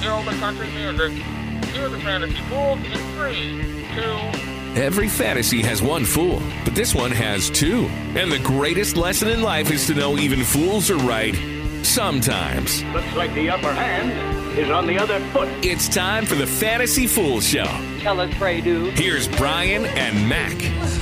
kill the country music. Hear the Fantasy Fools in 3, 2... Every fantasy has one fool, but this one has two. And the greatest lesson in life is to know even fools are right sometimes. Looks like the upper hand is on the other foot. It's time for the Fantasy Fool Show. Tell us, pray do. Here's Brian and Mac.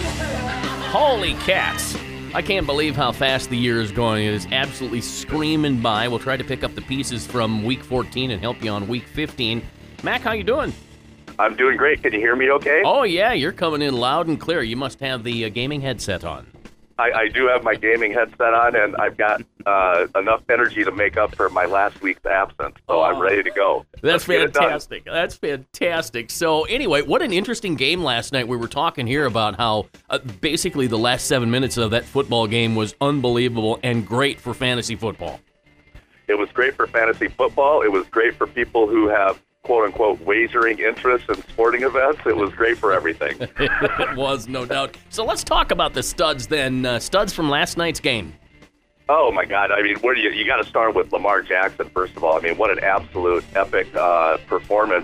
Holy cats. I can't believe how fast the year is going. It is absolutely screaming by. We'll try to pick up the pieces from Week 14 and help you on Week 15. Mac, how you doing? I'm doing great. Can you hear me okay? Oh, yeah, you're coming in loud and clear. You must have the gaming headset on. I do have my gaming headset on, and I've got enough energy to make up for my last week's absence, so I'm ready to go. That's fantastic. That's fantastic. So anyway, what an interesting game last night. We were talking here about how basically the last 7 minutes of that football game was unbelievable and great for fantasy football. It was great for fantasy football. It was great for people who have quote-unquote wagering interests in sporting events. It was great for everything. It was, no doubt. So let's talk about the studs then. Studs from last night's game. Oh, my God. I mean, where do you got to start with Lamar Jackson, first of all. I mean, what an absolute epic performance.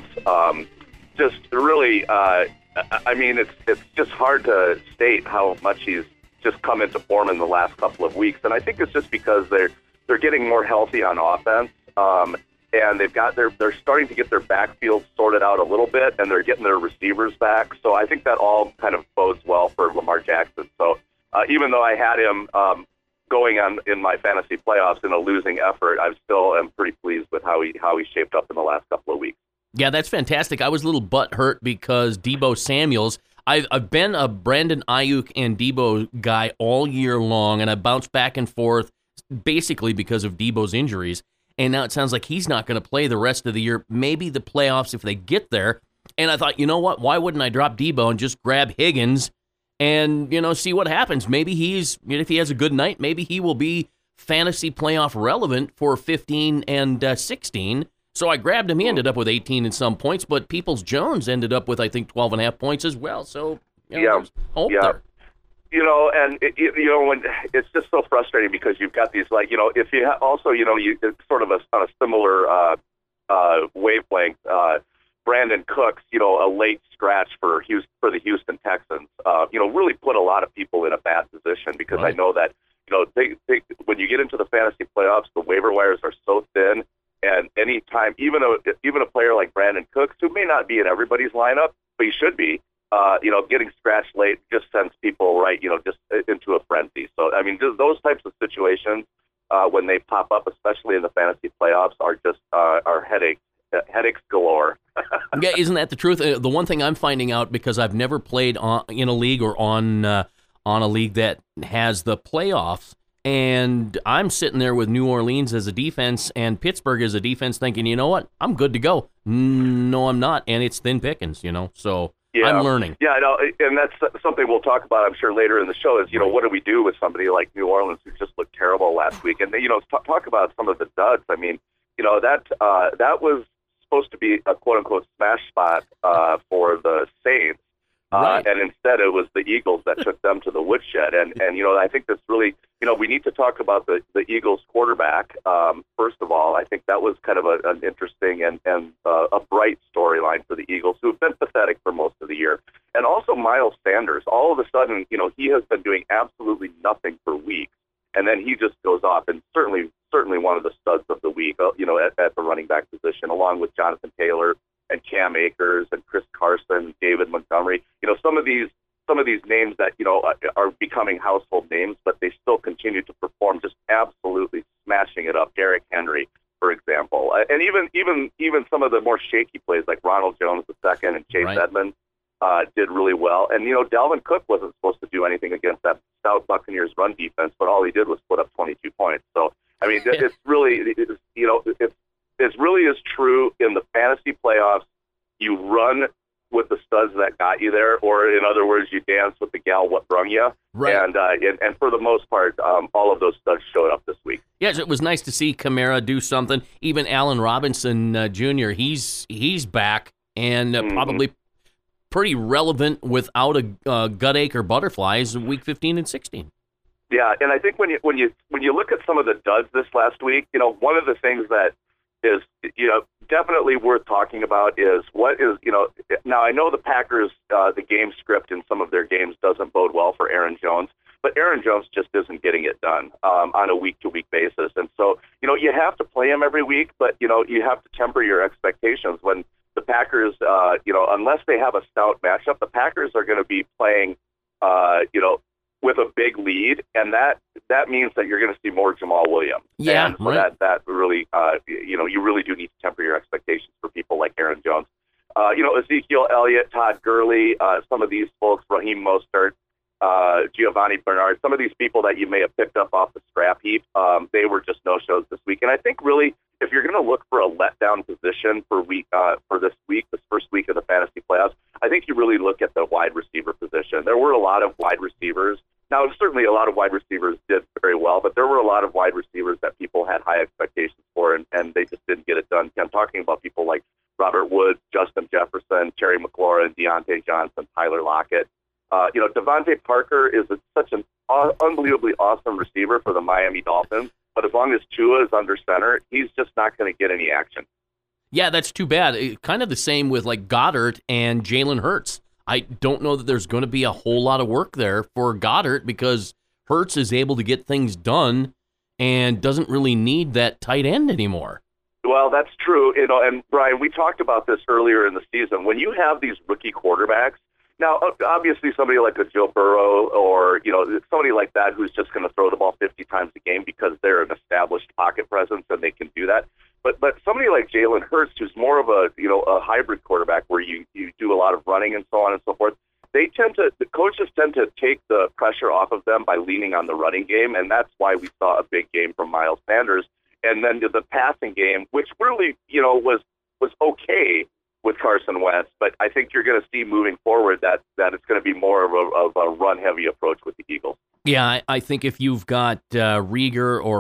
Just really, I mean, it's just hard to state how much he's just come into form in the last couple of weeks. And I think it's just because they're getting more healthy on offense. And they're starting to get their backfield sorted out a little bit, and they're getting their receivers back. So I think that all kind of bodes well for Lamar Jackson. So even though I had him going on in my fantasy playoffs in a losing effort, I still am pretty pleased with how he shaped up in the last couple of weeks. Yeah, that's fantastic. I was a little butthurt because Deebo Samuels. I've been a Brandon Ayuk and Deebo guy all year long, and I bounced back and forth basically because of Deebo's injuries. And now it sounds like he's not going to play the rest of the year, maybe the playoffs if they get there. And I thought, you know what? Why wouldn't I drop Deebo and just grab Higgins and, see what happens? Maybe if he has a good night, maybe he will be fantasy playoff relevant for 15 and 16. So I grabbed him. He ended up with 18 and some points, but Peoples-Jones ended up with, I think, 12 and a half points as well. So, there's hope there. And when it's just so frustrating because you've got these, like, if you also, it's sort of on a similar wavelength. Brandon Cooks, a late scratch for the Houston Texans, really put a lot of people in a bad position because right. I know that, they when you get into the fantasy playoffs, the waiver wires are so thin, and anytime, even a player like Brandon Cooks, who may not be in everybody's lineup, but he should be. Getting scratched late just sends people right, just into a frenzy. So, I mean, those types of situations, when they pop up, especially in the fantasy playoffs, are just are headaches galore. Yeah, isn't that the truth? The one thing I'm finding out, because I've never played in a league or on a league that has the playoffs, and I'm sitting there with New Orleans as a defense and Pittsburgh as a defense thinking, you know what, I'm good to go. No, I'm not, and it's thin pickings, so... Yeah. I'm learning. Yeah, I know, and that's something we'll talk about, I'm sure, later in the show is, what do we do with somebody like New Orleans who just looked terrible last week? And, talk about some of the duds. I mean, that was supposed to be a quote-unquote smash spot for the Saints, right. And instead it was the Eagles that took them to the woodshed. And I think that's really, we need to talk about the Eagles quarterback. First of all, I think that was kind of an interesting and a bright storyline for the Eagles, who have been pathetic for most of the year. And also Miles Sanders. All of a sudden, he has been doing absolutely nothing for weeks, and then he just goes off, and certainly one of the studs of the week, at the running back position, along with Jonathan Taylor and Cam Akers and Chris Carson, David Montgomery. Some of these names that, are becoming household names, but they still continue to perform just absolutely smashing it up. Derrick Henry, for example. And even some of the more shaky plays like Ronald Jones II and Chase right. Edmonds did really well. And, Dalvin Cook wasn't supposed to do anything against that stout Buccaneers run defense, but all he did was put up 22 points. So, I mean, it's really, it really is true in the fantasy playoffs. You run with the studs that got you there, or in other words, you dance with the gal what brung you. Right. And for the most part, all of those studs showed up this week. Yes, it was nice to see Kamara do something. Even Allen Robinson Jr., he's back and probably pretty relevant without a gut ache or butterflies week 15 and 16. Yeah, and I think when you look at some of the duds this last week, one of the things that is, definitely worth talking about is what is, now I know the Packers, the game script in some of their games doesn't bode well for Aaron Jones, but Aaron Jones just isn't getting it done on a week-to-week basis. And so, you have to play him every week, but, you have to temper your expectations when the Packers, unless they have a stout matchup, the Packers are going to be playing, with a big lead, and that means that you're going to see more Jamal Williams. Yeah, and so right. that really, you really do need to temper your expectations for people like Aaron Jones. Ezekiel Elliott, Todd Gurley, some of these folks, Raheem Mostert, Giovanni Bernard, some of these people that you may have picked up off the scrap heap, they were just no-shows this week. And I think really, if you're going to look for a letdown position for this first week of the fantasy playoffs, I think you really look at the wide receiver position. There were a lot of wide receivers. Now, certainly a lot of wide receivers did very well, but there were a lot of wide receivers that people had high expectations for, and they just didn't get it done. I'm talking about people like Robert Woods, Justin Jefferson, Terry McLaurin, Deontay Johnson, Tyler Lockett. Devontae Parker is such an unbelievably awesome receiver for the Miami Dolphins, but as long as Tua is under center, he's just not going to get any action. Yeah, that's too bad. Kind of the same with like Goddard and Jalen Hurts. I don't know that there's going to be a whole lot of work there for Goddard because Hurts is able to get things done and doesn't really need that tight end anymore. Well, that's true. And Brian, we talked about this earlier in the season. When you have these rookie quarterbacks, now, obviously, somebody like a Joe Burrow or, somebody like that who's just going to throw the ball 50 times a game because they're an established pocket presence and they can do that. But somebody like Jalen Hurts, who's more of a hybrid quarterback where you do a lot of running and so on and so forth, the coaches tend to take the pressure off of them by leaning on the running game, and that's why we saw a big game from Miles Sanders. And then the passing game, which really, was okay with Carson Wentz, but I think you're going to see moving forward that it's going to be more of a run-heavy approach with the Eagles. Yeah, I think if you've got Rieger or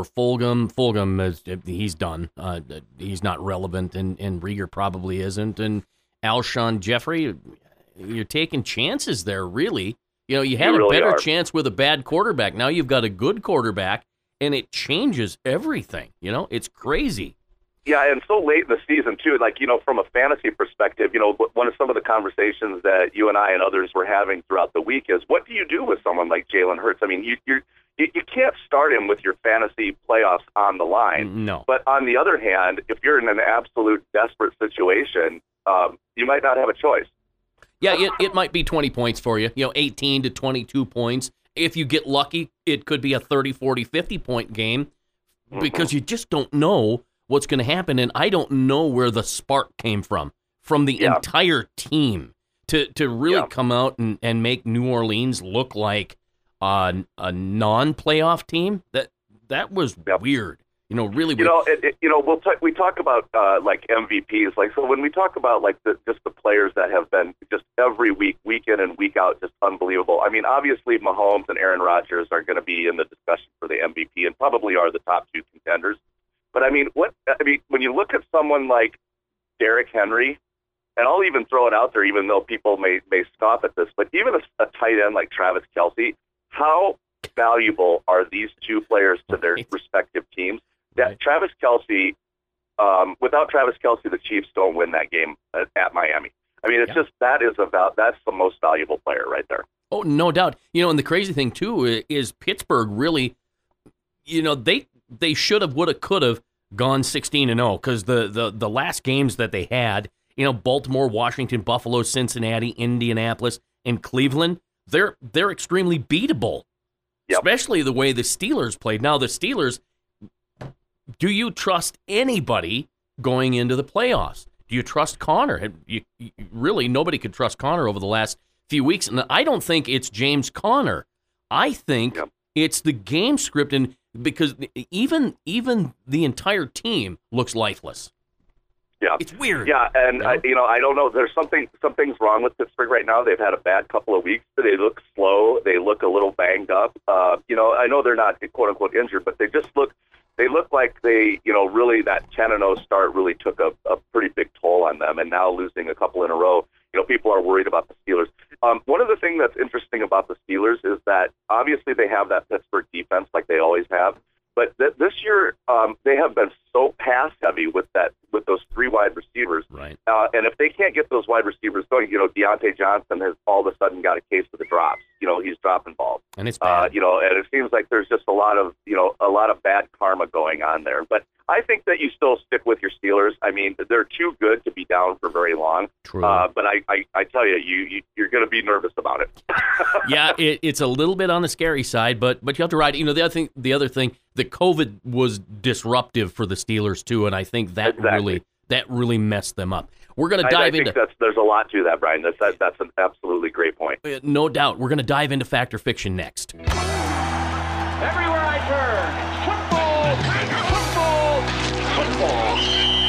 Fulgham, he's done. He's not relevant, and Rieger probably isn't. And Alshon Jeffrey, you're taking chances there, really. You had a better chance with a bad quarterback. Now you've got a good quarterback, and it changes everything. It's crazy. Yeah, and so late in the season, too, from a fantasy perspective, one of some of the conversations that you and I and others were having throughout the week is, what do you do with someone like Jalen Hurts? I mean, you can't start him with your fantasy playoffs on the line. No. But on the other hand, if you're in an absolute desperate situation, you might not have a choice. Yeah, it might be 20 points for you, 18 to 22 points. If you get lucky, it could be a 30, 40, 50-point game because you just don't know what's going to happen, and I don't know where the spark came from the entire team to really come out and make New Orleans look like a non-playoff team. That was weird. Really weird. We talk about like MVPs, so when we talk about like just the players that have been just every week in and week out, just unbelievable. I mean, obviously Mahomes and Aaron Rodgers are going to be in the discussion for the MVP and probably are the top two contenders. But when you look at someone like Derrick Henry, and I'll even throw it out there, even though people may scoff at this, but even a tight end like Travis Kelce, how valuable are these two players to their respective teams? That Travis Kelce, without Travis Kelce, the Chiefs don't win that game at Miami. I mean, it's that's the most valuable player right there. Oh, no doubt. And the crazy thing too is Pittsburgh really, they should have, would have, could have gone 16-0 because the last games that they had, Baltimore, Washington, Buffalo, Cincinnati, Indianapolis, and Cleveland, they're extremely beatable, especially the way the Steelers played. Now, the Steelers, do you trust anybody going into the playoffs? Do you trust Connor? Really, nobody could trust Connor over the last few weeks, and I don't think it's James Conner. I think it's the game script, and because even the entire team looks lifeless. Yeah, it's weird. Yeah, and I don't know. There's something's wrong with Pittsburgh right now. They've had a bad couple of weeks. They look slow. They look a little banged up. I know they're not quote unquote injured, but they just look. They look like they, really that 10-0 start really took a pretty big toll on them, and now losing a couple in a row, people are worried about the Steelers. One of the things that's interesting about the Steelers is that obviously they have that Pittsburgh defense like they always have, but this year they have been so pass heavy with those 3 wide receivers. Right. And if they can't get those wide receivers going, Deontay Johnson has all of a sudden got a case of the drops. He's dropping balls. And it's bad. And it seems like there's just a lot of bad karma going on there. But I think that you still stick with your Steelers. I mean, they're too good to be down for very long. True. But I tell you, you're going to be nervous about it. Yeah, it's a little bit on the scary side, but you have to ride. The other thing, the COVID was disruptive for the Steelers too, and I think that really messed them up. We're going to dive into. There's a lot to that, Brian. That's an absolutely great point. No doubt. We're going to dive into Fact or Fiction next. Everywhere I turn, football, football,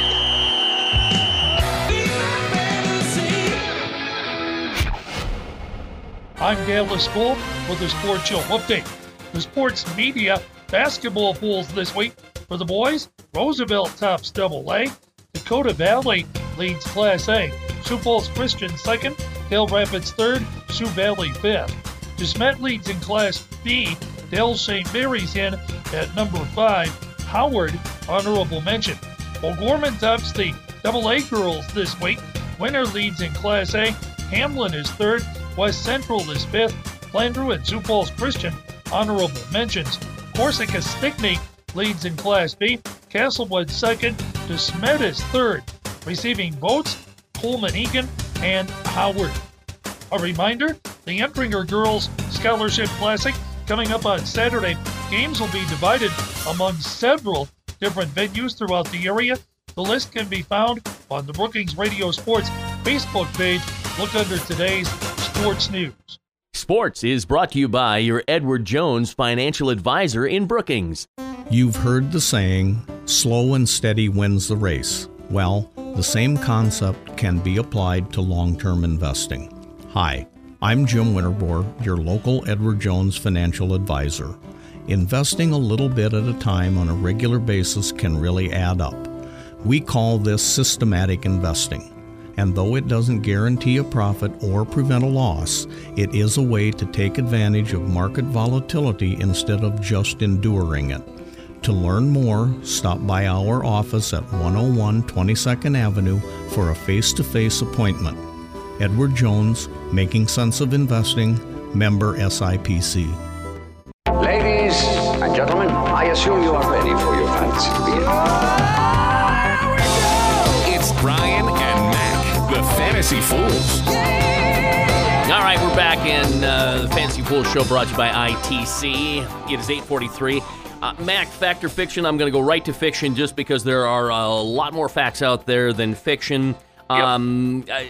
football. I'm Dallas Gold with the Sports Show update. The sports media basketball pools this week for the boys. Roosevelt tops Double-A. Dakota Valley leads Class A. Sioux Falls Christian second. Dale Rapids third. Sioux Valley fifth. DeSmet leads in Class B. Dale St. Mary's in at number 5. Howard, honorable mention. O'Gorman tops the Double-A girls this week. Winner leads in Class A. Hamlin is third. West Central is fifth. Flandreau and Sioux Falls Christian, honorable mentions. Corsica Stickney leads in Class B. Castlewood second. DeSmet is third. Receiving votes, Coleman Egan and Howard. A reminder, the Entringer Girls Scholarship Classic coming up on Saturday. Games will be divided among several different venues throughout the area. The list can be found on the Brookings Radio Sports Facebook page. Look under today's Sports News. Sports is brought to you by your Edward Jones financial advisor in Brookings. You've heard the saying, slow and steady wins the race. Well, the same concept can be applied to long-term investing. Hi, I'm Jim Winterbore, your local Edward Jones financial advisor. Investing a little bit at a time on a regular basis can really add up. We call this systematic investing. And though it doesn't guarantee a profit or prevent a loss, it is a way to take advantage of market volatility instead of just enduring it. To learn more, stop by our office at 101 22nd Avenue for a face-to-face appointment. Edward Jones, Making Sense of Investing, member SIPC. Ladies and gentlemen, I assume you are ready for your fantasy meal. It's Brian and Mac, the Fantasy Fools. All right, we're back in the Fantasy Fools Show brought to you by ITC. It is 8:43. Mac, Fact or Fiction? I'm going to go right to fiction just because there are a lot more facts out there than fiction. The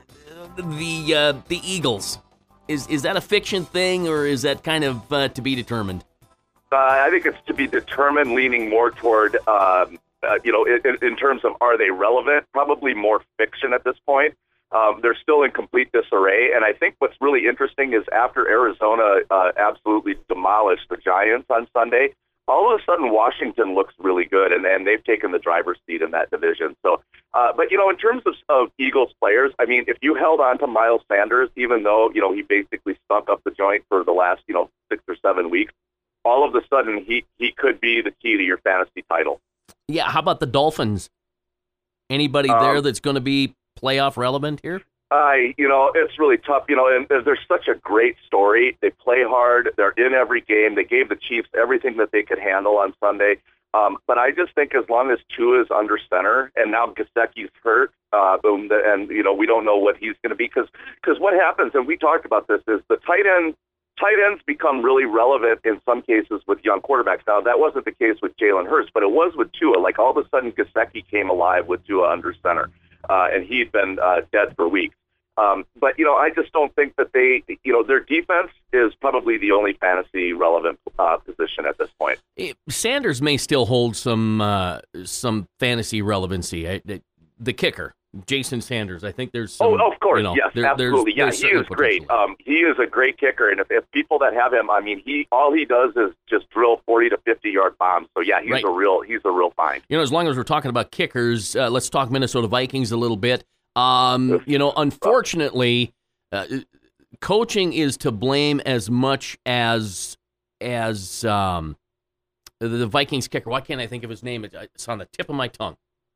Eagles. Is that a fiction thing, or is that kind of to be determined? I think it's to be determined, leaning more toward, in terms of are they relevant? Probably more fiction at this point. They're still in complete disarray, and I think what's really interesting is after Arizona absolutely demolished the Giants on Sunday, all of a sudden Washington looks really good, and they've taken the driver's seat in that division. So, but in terms of Eagles players, I mean, if you held on to Miles Sanders, even though he basically stunk up the joint for the last 6 or 7 weeks, all of a sudden he could be the key to your fantasy title. Yeah, how about the Dolphins? Anybody there that's going to be playoff relevant here? It's really tough, and there's such a great story. They play hard. They're in every game. They gave the Chiefs everything that they could handle on Sunday. But I just think as long as Tua is under center, and now Gesicki's hurt, and we don't know what he's going to be, because what happens, and we talked about this, is the tight ends become really relevant in some cases with young quarterbacks. Now, that wasn't the case with Jalen Hurts, but it was with Tua. Like, all of a sudden, Gesicki came alive with Tua under center, and he'd been dead for weeks. But, I just don't think that their defense is probably the only fantasy relevant position at this point. Sanders may still hold some fantasy relevancy. The kicker, Jason Sanders, I think there's some... Oh, of course, yes, absolutely. He is great. He is a great kicker, and if people that have him, I mean, all he does is just drill 40 to 50-yard bombs. So, yeah, he's a real find. As long as we're talking about kickers, let's talk Minnesota Vikings a little bit. Unfortunately, coaching is to blame as much as The Vikings kicker. Why can't I think of his name? It's on the tip of my tongue.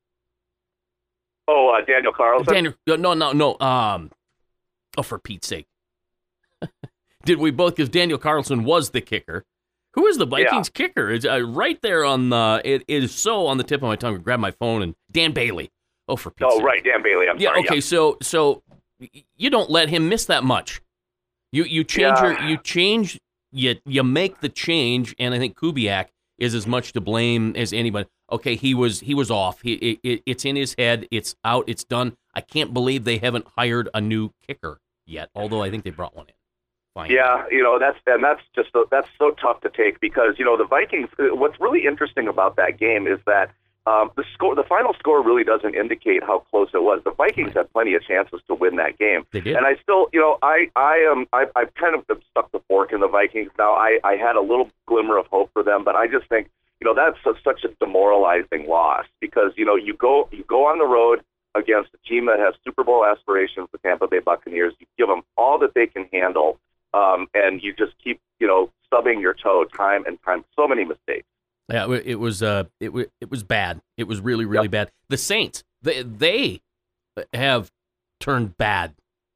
Oh, Daniel Carlson? No. For Pete's sake. Did we both? Because Daniel Carlson was the kicker. Who is the Vikings kicker? It's right there on the. It is so on the tip of my tongue. Grab my phone and Dan Bailey. Oh, for Pete's sake. Right, Dan Bailey. I'm sorry. Okay, so you don't let him miss that much. You change you make the change, and I think Kubiak is as much to blame as anybody. Okay, he was off. It's in his head. It's out. It's done. I can't believe they haven't hired a new kicker yet. Although I think they brought one in. Fine. Yeah, that's so tough to take because the Vikings. What's really interesting about that game is that the final score really doesn't indicate how close it was. The Vikings had plenty of chances to win that game. They did. And I still, I've kind of stuck the fork in the Vikings now. I had a little glimmer of hope for them, but I just think, that's such a demoralizing loss because, you go on the road against a team that has Super Bowl aspirations, the Tampa Bay Buccaneers. You give them all that they can handle, and you just keep, stubbing your toe time and time. So many mistakes. Yeah, it was bad. It was really, really bad. The Saints, they have turned bad.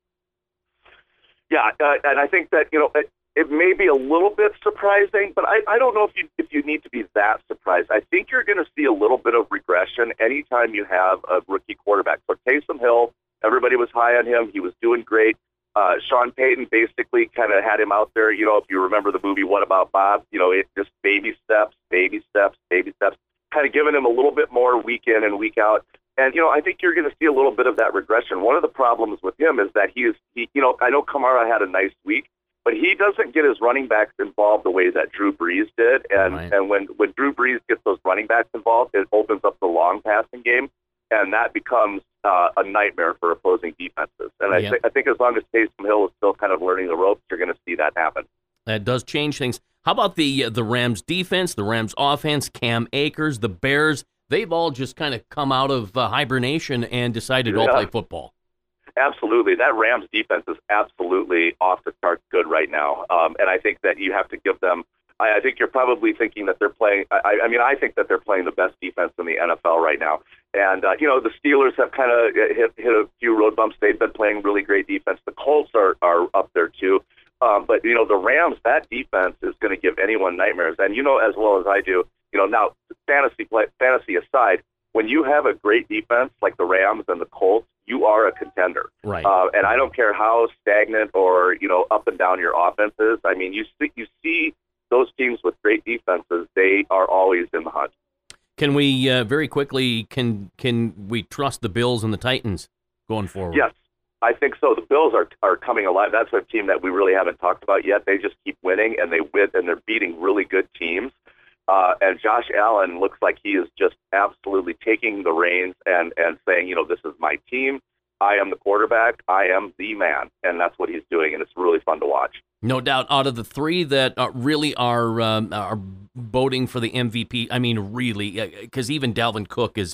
Yeah, and I think that it may be a little bit surprising, but I don't know if you need to be that surprised. I think you're going to see a little bit of regression anytime you have a rookie quarterback. So Taysom Hill, everybody was high on him. He was doing great. Sean Payton basically kind of had him out there, if you remember the movie What About Bob, it just baby steps, kind of giving him a little bit more week in and week out. And, I think you're going to see a little bit of that regression. One of the problems with him is that he I know Kamara had a nice week, but he doesn't get his running backs involved the way that Drew Brees did. And Right. and when Drew Brees gets those running backs involved, it opens up the long passing game, and that becomes a nightmare for opposing defenses. And I think as long as Taysom Hill is still kind of learning the ropes, you're going to see that happen. That does change things. How about the Rams defense, the Rams offense, Cam Akers, the Bears? They've all just kind of come out of hibernation and decided to all play football. Absolutely. That Rams defense is absolutely off the charts good right now. And I think that you have to give them I think you're probably thinking that they're playing. I think that they're playing the best defense in the NFL right now. And the Steelers have kind of hit a few road bumps. They've been playing really great defense. The Colts are up there too. But the Rams, that defense is going to give anyone nightmares. And as well as I do. Now fantasy aside, when you have a great defense like the Rams and the Colts, you are a contender. Right. And I don't care how stagnant or up and down your offense is. I mean, you see those teams with great defenses, they are always in the hunt. Can we very quickly can we trust the Bills and the Titans going forward? Yes, I think so. The Bills are coming alive. That's a team that we really haven't talked about yet. They just keep winning, and they win, and they're beating really good teams. And Josh Allen looks like he is just absolutely taking the reins and saying, this is my team. I am the quarterback. I am the man. And that's what he's doing, and it's really fun to watch. No doubt. Out of the three that really are voting for the MVP, I mean, really, because even Dalvin Cook is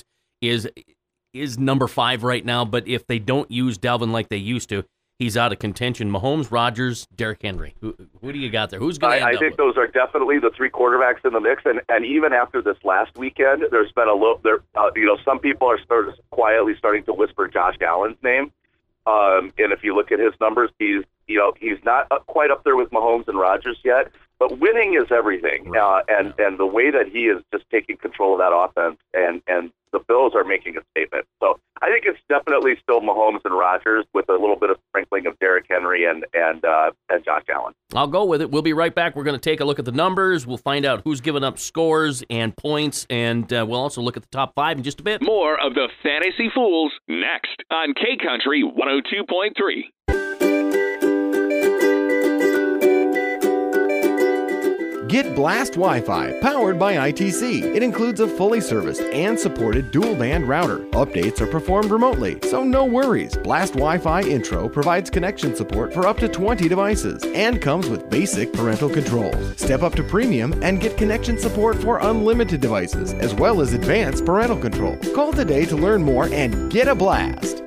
number 5 right now. But if they don't use Dalvin like they used to, he's out of contention. Mahomes, Rodgers, Derrick Henry. Who do you got there? Who's going to end up I think with? those are definitely the 3 quarterbacks in the mix. And even after this last weekend, there's been a little there. Some people are quietly starting to whisper Josh Allen's name. And if you look at his numbers, he's not quite up there with Mahomes and Rodgers yet. But winning is everything. Right. And the way that he is just taking control of that offense, and the Bills are making a statement. So I think it's definitely still Mahomes and Rodgers with a little bit of sprinkling of Derrick Henry and Josh Allen. I'll go with it. We'll be right back. We're going to take a look at the numbers. We'll find out who's given up scores and points, and we'll also look at the top 5 in just a bit. More of the Fantasy Fools next on K Country 102.3. Get Blast Wi-Fi, powered by ITC. It includes a fully serviced and supported dual-band router. Updates are performed remotely, so no worries. Blast Wi-Fi Intro provides connection support for up to 20 devices and comes with basic parental controls. Step up to premium and get connection support for unlimited devices, as well as advanced parental control. Call today to learn more and get a blast.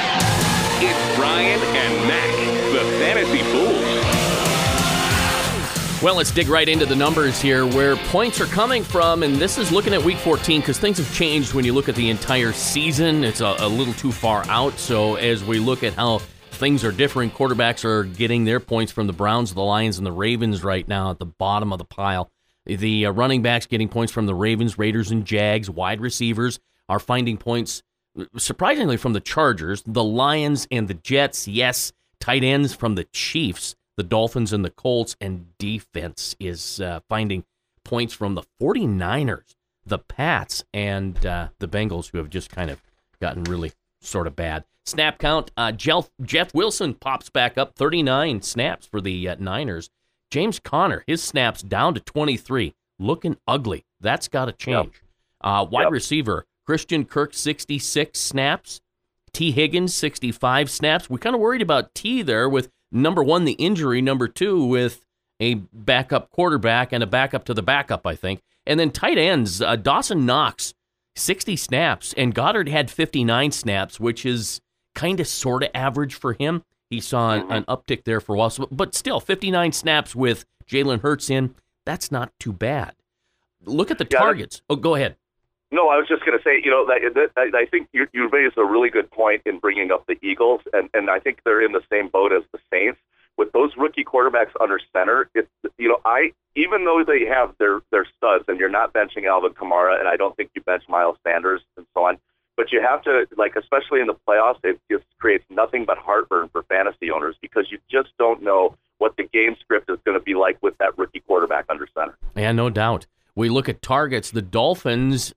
It's Brian and Mac, the Fantasy Fools. Well, let's dig right into the numbers here, where points are coming from, and this is looking at Week 14 because things have changed when you look at the entire season. It's a little too far out, so as we look at how things are different, quarterbacks are getting their points from the Browns, the Lions, and the Ravens right now at the bottom of the pile. The running backs getting points from the Ravens, Raiders, and Jags. Wide receivers are finding points, surprisingly, from the Chargers, the Lions, and the Jets. Yes, tight ends from the Chiefs, the Dolphins, and the Colts. And defense is finding points from the 49ers, the Pats, and the Bengals, who have just kind of gotten really sort of bad. Snap count, Jeff Wilson pops back up, 39 snaps for the Niners. James Conner, his snaps down to 23, looking ugly. That's got to change. Wide receiver, Christian Kirk, 66 snaps. T. Higgins, 65 snaps. We're kind of worried about T there with, number one, the injury, number two, with a backup quarterback and a backup to the backup, I think. And then tight ends, Dawson Knox, 60 snaps, and Goddard had 59 snaps, which is kind of sort of average for him. He saw an uptick there for a while, but still, 59 snaps with Jalen Hurts in, that's not too bad. Look at the targets. Oh, go ahead. No, I was just going to say, I think you raised a really good point in bringing up the Eagles, and I think they're in the same boat as the Saints. With those rookie quarterbacks under center, even though they have their studs, and you're not benching Alvin Kamara, and I don't think you bench Miles Sanders and so on, but you have to, especially in the playoffs, it just creates nothing but heartburn for fantasy owners because you just don't know what the game script is going to be like with that rookie quarterback under center. Yeah, no doubt. We look at targets. The Dolphins,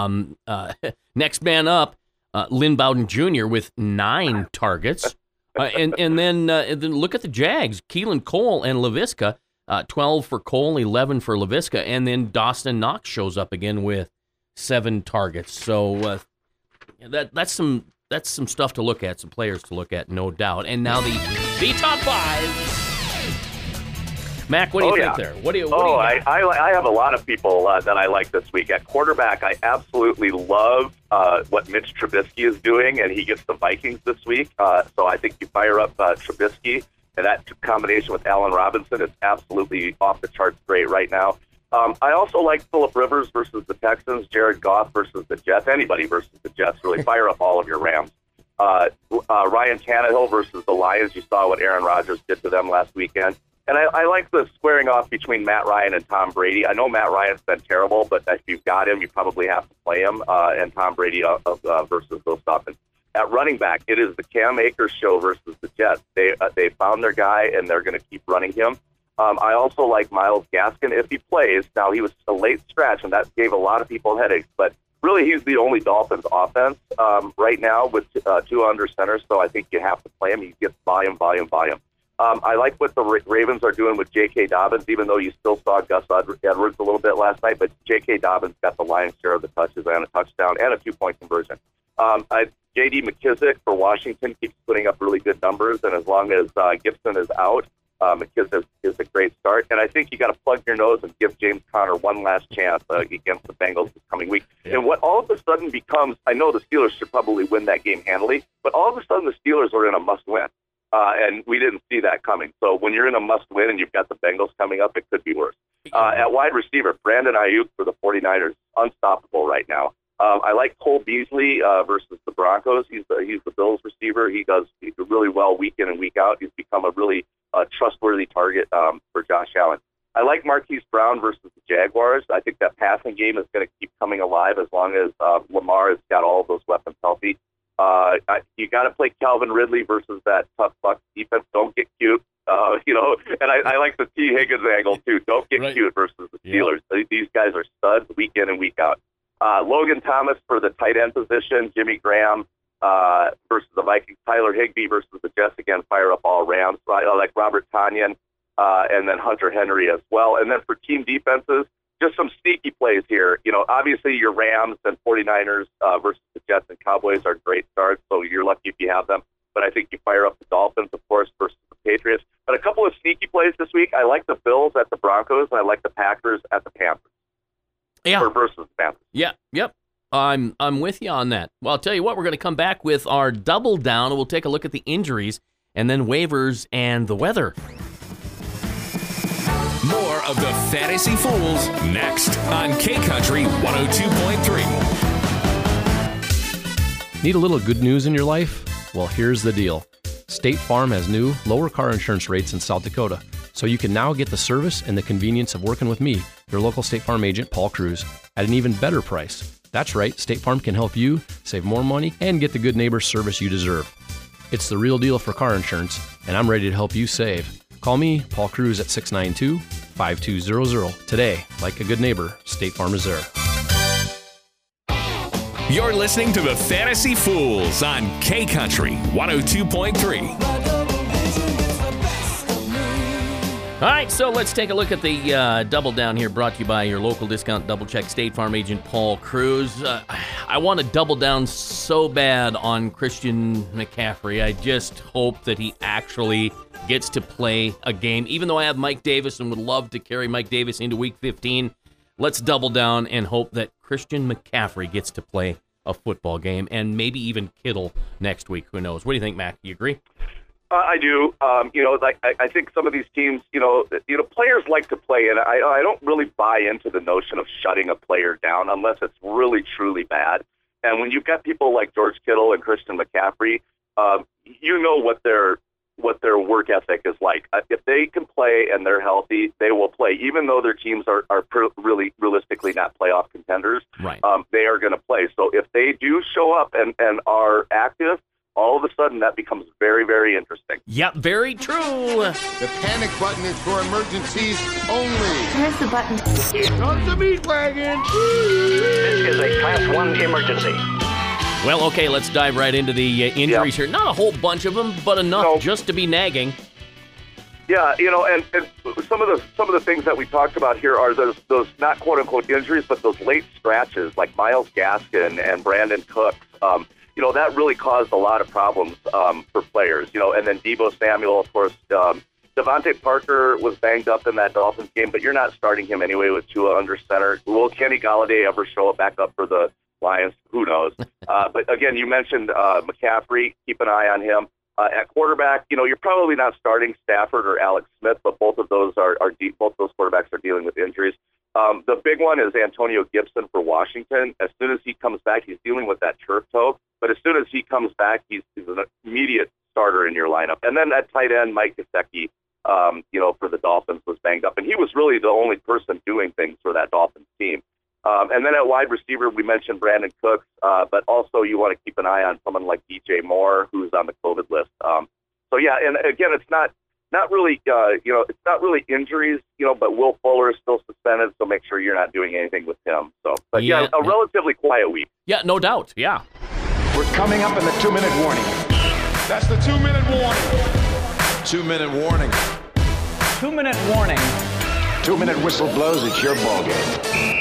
next man up, Lynn Bowden Jr. with 9 targets. And then look at the Jags, Keelan Cole and Laviska, 12 for Cole, 11 for Laviska. And then Dawson Knox shows up again with 7 targets. So that's some stuff to look at, some players to look at, no doubt. And now the top 5. Mac, what do you think there? What do you I have a lot of people that I like this week. At quarterback, I absolutely love what Mitch Trubisky is doing, and he gets the Vikings this week. So I think you fire up Trubisky, and that combination with Allen Robinson is absolutely off the charts great right now. I also like Phillip Rivers versus the Texans, Jared Goff versus the Jets, anybody versus the Jets. Really fire up all of your Rams. Ryan Tannehill versus the Lions. You saw what Aaron Rodgers did to them last weekend. And I like the squaring off between Matt Ryan and Tom Brady. I know Matt Ryan's been terrible, but if you've got him, you probably have to play him. And Tom Brady versus those stuff. And at running back, it is the Cam Akers show versus the Jets. They found their guy, and they're going to keep running him. I also like Myles Gaskin if he plays. Now, he was a late scratch, and that gave a lot of people headaches. But really, he's the only Dolphins offense right now with 2 under centers, so I think you have to play him. He gets volume. I like what the Ravens are doing with J.K. Dobbins, even though you still saw Gus Edwards a little bit last night. But J.K. Dobbins got the lion's share of the touches and a touchdown and a 2-point conversion. J.D. McKissick for Washington keeps putting up really good numbers, and as long as Gibson is out, McKissick is a great start. And I think you got to plug your nose and give James Conner one last chance against the Bengals this coming week. Yeah. And what all of a sudden becomes, I know the Steelers should probably win that game handily, but all of a sudden the Steelers are in a must-win. And we didn't see that coming. So when you're in a must-win and you've got the Bengals coming up, it could be worse. At wide receiver, Brandon Ayuk for the 49ers, unstoppable right now. I like Cole Beasley versus the Broncos. He's the Bills receiver. He does really well week in and week out. He's become a really trustworthy target for Josh Allen. I like Marquise Brown versus the Jaguars. I think that passing game is going to keep coming alive as long as Lamar has got all of those weapons healthy. You got to play Calvin Ridley versus that tough Bucs defense. Don't get cute, And I like the T. Higgins angle too. Don't get cute versus the Steelers. Yeah. These guys are studs week in and week out. Logan Thomas for the tight end position. Jimmy Graham versus the Vikings. Tyler Higbee versus the Jets. Again, fire up all Rams. I like Robert Tonyan and then Hunter Henry as well. And then for team defenses, just some sneaky plays here. Obviously your Rams and 49ers versus the Jets and Cowboys are great starts, so you're lucky if you have them. But I think you fire up the Dolphins, of course, versus the Patriots. But a couple of sneaky plays this week. I like the Bills at the Broncos, and I like the Packers at the Panthers. Yeah. Or versus the Panthers. Yeah, yep. I'm with you on that. Well, I'll tell you what, we're going to come back with our double down, and we'll take a look at the injuries, and then waivers and the weather. More of the Fantasy Fools next on K Country 102.3. Need a little good news in your life? Well, here's the deal. State Farm has new, lower car insurance rates in South Dakota, so you can now get the service and the convenience of working with me, your local State Farm agent, Paul Cruz, at an even better price. That's right, State Farm can help you save more money and get the good neighbor service you deserve. It's the real deal for car insurance, and I'm ready to help you save. Call me, Paul Cruz, at 692-5200 today. Like a good neighbor, State Farm is there. You're listening to the Fantasy Fools on K Country 102.3. All right, so let's take a look at the Double Down here, brought to you by your local discount double check State Farm agent Paul Cruz. I want to double down so bad on Christian McCaffrey. I just hope that he actually gets to play a game. Even though I have Mike Davis and would love to carry Mike Davis into Week 15, let's double down and hope that Christian McCaffrey gets to play a football game, and maybe even Kittle next week. Who knows? What do you think, Mac? You agree? I do. I think some of these teams, players like to play, and I don't really buy into the notion of shutting a player down unless it's really, truly bad. And when you've got people like George Kittle and Christian McCaffrey, you know what their work ethic is like. If they can play and they're healthy, they will play, even though their teams are really realistically not playoff contenders. Right. They are going to play. So if they do show up and are active, all of a sudden that becomes very, very interesting. Yep, very true. The panic button is for emergencies only. Where's the button? Here comes the meat wagon. This is a Class 1 emergency. Well, okay, let's dive right into the injuries here. Not a whole bunch of them, but enough just to be nagging. Yeah, and some of the things that we talked about here are those not quote unquote injuries, but those late scratches like Myles Gaskin and Brandon Cooks. That really caused a lot of problems for players. And then Deebo Samuel, of course. Devontae Parker was banged up in that Dolphins game, but you're not starting him anyway with Tua under center. Will Kenny Golladay ever show back up for the Lions? Who knows? But again, you mentioned McCaffrey. Keep an eye on him. At quarterback, you're probably not starting Stafford or Alex Smith, but both of those both those quarterbacks are dealing with injuries. The big one is Antonio Gibson for Washington. As soon as he comes back, he's dealing with that turf toe. But as soon as he comes back, he's an immediate starter in your lineup. And then at tight end, Mike Gesicki, for the Dolphins was banged up. And he was really the only person doing things for that Dolphins team. And then at wide receiver, we mentioned Brandon Cooks, but also you want to keep an eye on someone like DJ Moore, who's on the COVID list. And again, it's not really, it's not really injuries, but Will Fuller is still suspended, so make sure you're not doing anything with him. So, but a relatively quiet week. Yeah, no doubt. Yeah. We're coming up in the 2-minute warning. That's the 2-minute warning. 2-minute warning. 2-minute warning. 2-minute whistle blows, it's your ball game.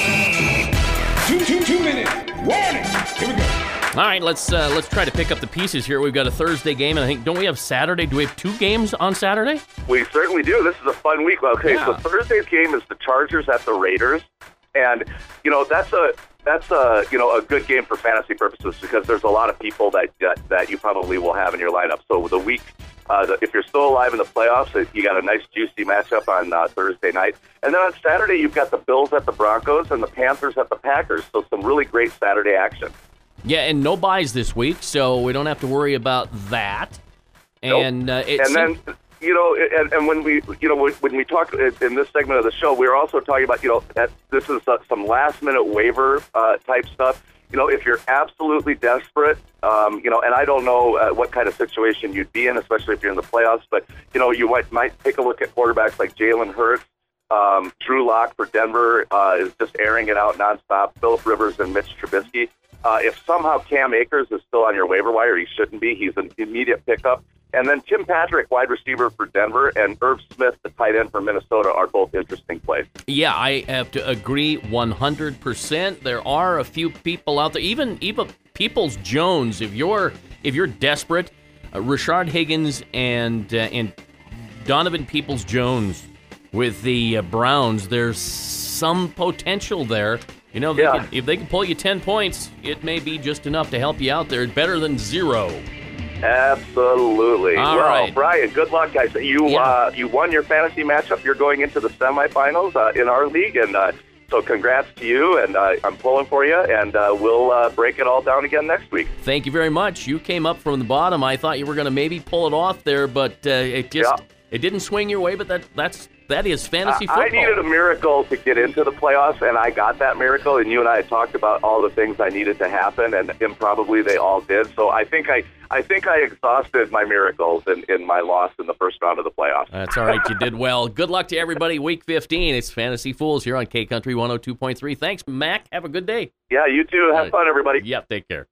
2-minute warning. Here we go. All right, let's try to pick up the pieces here. We've got a Thursday game, and I think, don't we have Saturday? Do we have 2 games on Saturday? We certainly do. This is a fun week. Okay, So Thursday's game is the Chargers at the Raiders, and that's a good game for fantasy purposes because there's a lot of people that you probably will have in your lineup. So the week, if you're still alive in the playoffs, you got a nice juicy matchup on Thursday night, and then on Saturday you've got the Bills at the Broncos and the Panthers at the Packers. So some really great Saturday action. Yeah, and no buys this week, so we don't have to worry about that. And when we talk in this segment of the show, we were also talking about that this is some last minute waiver type stuff. If you're absolutely desperate, and I don't know what kind of situation you'd be in, especially if you're in the playoffs, but you might take a look at quarterbacks like Jalen Hurts. Drew Lock for Denver is just airing it out nonstop. Phillip Rivers and Mitch Trubisky. If somehow Cam Akers is still on your waiver wire, he shouldn't be. He's an immediate pickup. And then Tim Patrick, wide receiver for Denver, and Irv Smith, the tight end for Minnesota, are both interesting plays. Yeah, I have to agree 100%. There are a few people out there, even Peoples-Jones. If you're desperate, Rashard Higgins and Donovan Peoples-Jones with the Browns, there's some potential there. If they can pull you 10 points, it may be just enough to help you out there. Better than 0. Absolutely. All well, right. Brian, good luck, guys. You won your fantasy matchup. You're going into the semifinals in our league, and so congrats to you, and I'm pulling for you, and we'll break it all down again next week. Thank you very much. You came up from the bottom. I thought you were going to maybe pull it off there, but it didn't swing your way, but that is fantasy football. I needed a miracle to get into the playoffs, and I got that miracle, and you and I had talked about all the things I needed to happen, and improbably they all did. So I think I exhausted my miracles in my loss in the first round of the playoffs. That's all right. You did well. Good luck to everybody. Week 15. It's Fantasy Fools here on K Country 102.3. Thanks, Mac. Have a good day. Yeah, you too. Have fun, everybody. Yep, take care.